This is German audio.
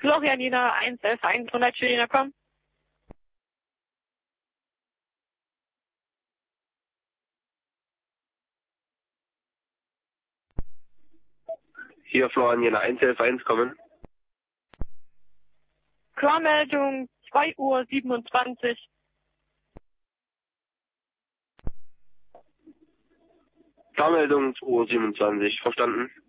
Florian Jena 111 100 komm. Hier Florian Jena 111 kommen. Klarmeldung 2:27 Uhr. Klarmeldung 2:27 Uhr, verstanden.